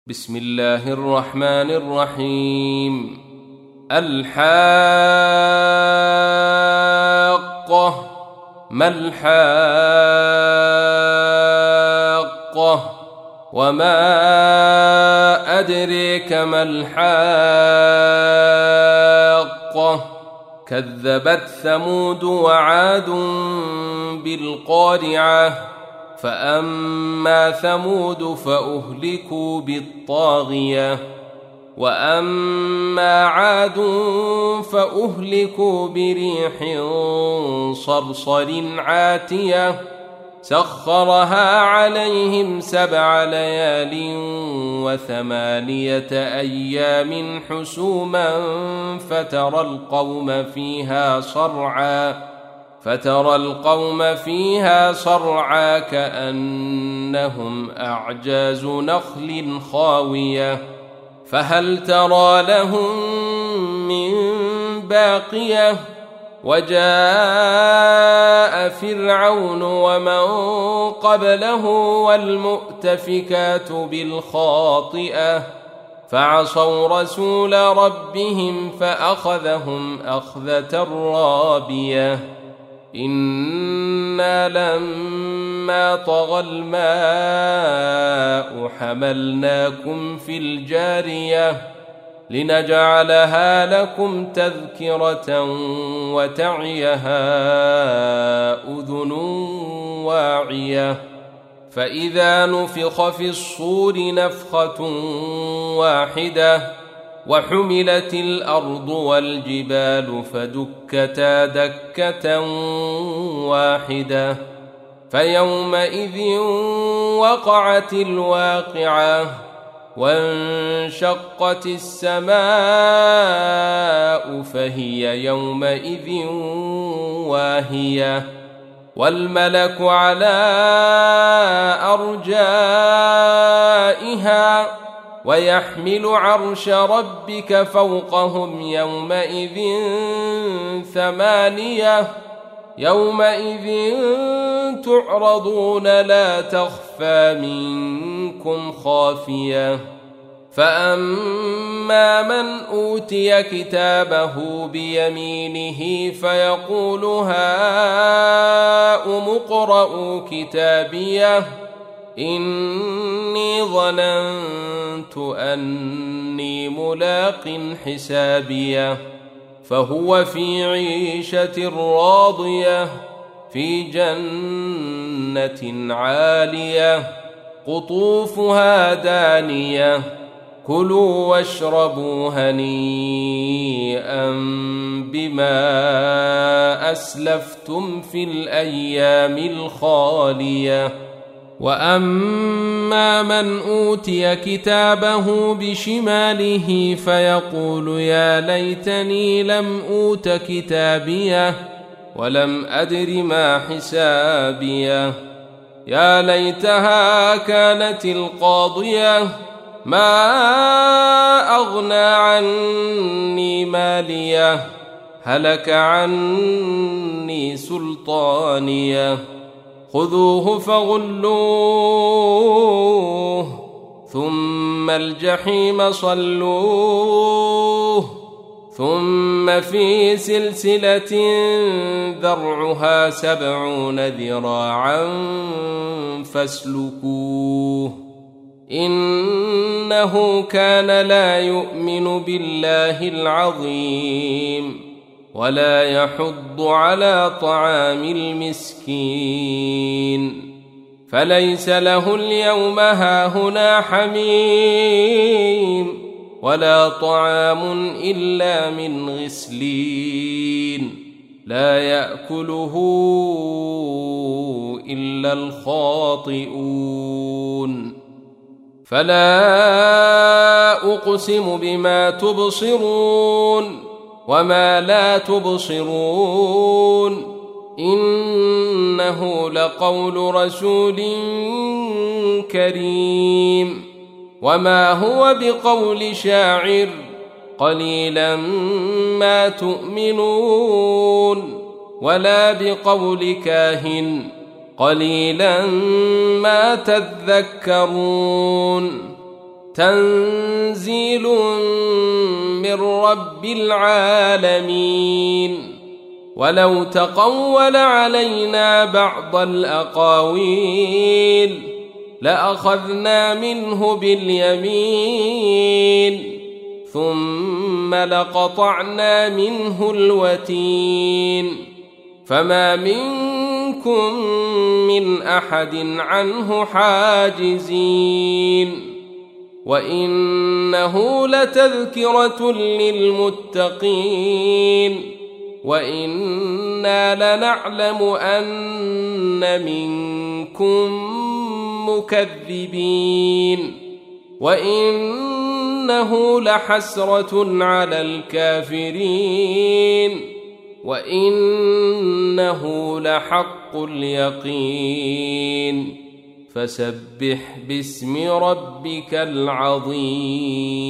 بسم الله الرحمن الرحيم. الحاقة. ما الحاقة؟ وما أدريك ما الحاقة؟ كذبت ثمود وعاد بالقارعة. فأما ثمود فأهلكوا بالطاغية، وأما عاد فأهلكوا بريح صرصر عاتية سخرها عليهم 7 ليال و8 أيام حسوما فترى القوم فيها صرعى كأنهم أعجاز نخل خاوية فهل ترى لهم من باقية. وجاء فرعون ومن قبله والمؤتفكات بالخاطئة فعصوا رسول ربهم فأخذهم أخذة رابية. إنا لما طغى الماء حملناكم في الجارية لنجعلها لكم تذكرة وتعيها أذن واعية. فإذا نفخ في الصور نفخة واحدة وحملت الأرض والجبال فدكتا دكة واحدة فيومئذ وقعت الواقعة وانشقت السماء فهي يومئذ واهية والملك على أرجائها ويحمل عرش ربك فوقهم يومئذ 8 يومئذ تعرضون لا تخفى منكم خافية. فأما من أوتي كتابه بيمينه فيقول هاؤم اقرءوا كتابيه إني ظننت أني ملاق حسابيه فهو في عيشة راضية في جنة عالية قطوفها دانية كلوا واشربوا هنيئا بما أسلفتم في الأيام الخالية. وأما من أوتي كتابه بشماله فيقول يا ليتني لم أوت كتابيه ولم أدر ما حسابيه يا ليتها كانت القاضية ما أغنى عني ماليه هلك عني سلطانيه خذوه فغلوه ثم الجحيم صلوه ثم في سلسلة ذرعها 70 ذراعا فاسلكوه إنه كان لا يؤمن بالله العظيم ولا يحض على طعام المسكين فليس له اليوم هاهنا حميم ولا طعام إلا من غسلين لا يأكله إلا الخاطئون. فلا أقسم بما تبصرون وما لا تبصرون إنه لقول رسول كريم وما هو بقول شاعر قليلا ما تؤمنون ولا بقول كاهن قليلا ما تذكرون تنزيل من رب العالمين. ولو تقول علينا بعض الأقاويل لأخذنا منه باليمين ثم لقطعنا منه الوتين فما منكم من أحد عنه حاجزين. وإنه لتذكرة للمتقين وإنا لنعلم أن منكم مكذبين وإنه لحسرة على الكافرين وإنه لحق اليقين. فسبح باسم ربك العظيم.